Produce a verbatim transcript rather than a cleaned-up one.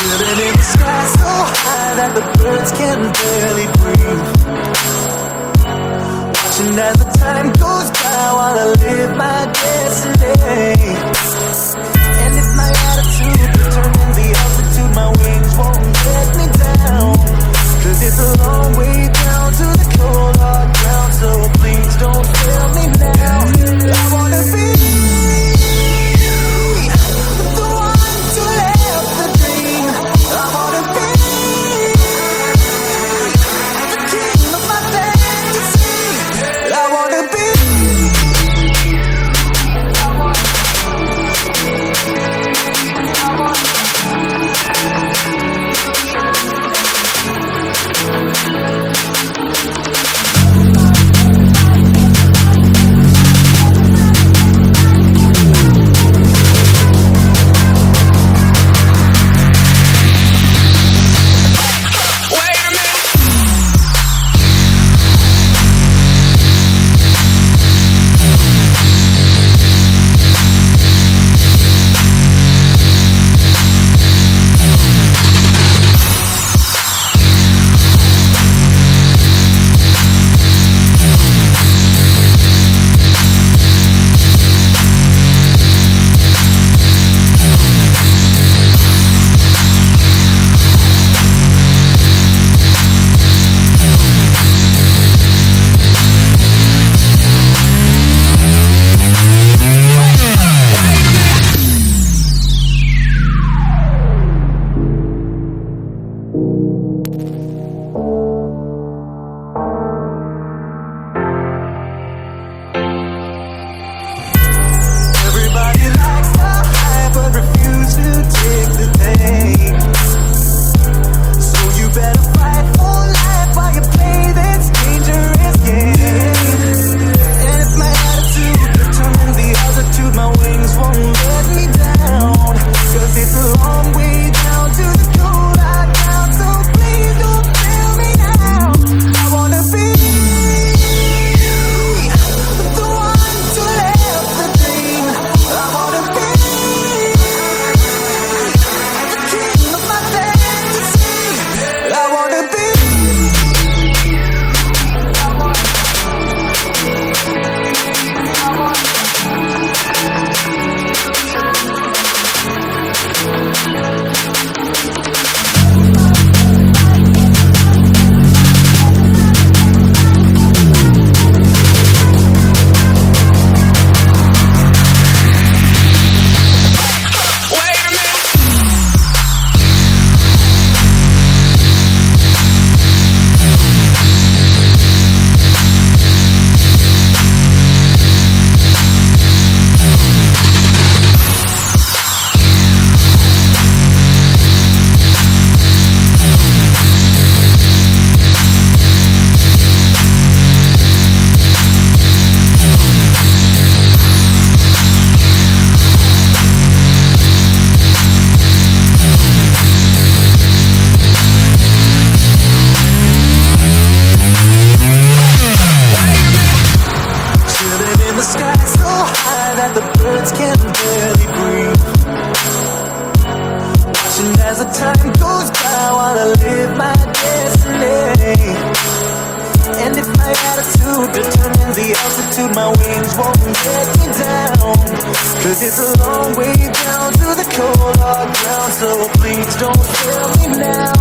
Chilling in the sky so high that the birds can barely breathe. Watching as the time goes by while I live my destiny. And if my attitude determines the altitude, my wings won't let me down. Cause it's a long way down to the cold hard ground. So please don't fail me now. I wanna be the one to live the dream. I wanna be the king of my fantasy. I wanna be I wanna, I wanna my wings won't let me down. Cause it's a long way down to the cold hard ground. So please don't fail me now.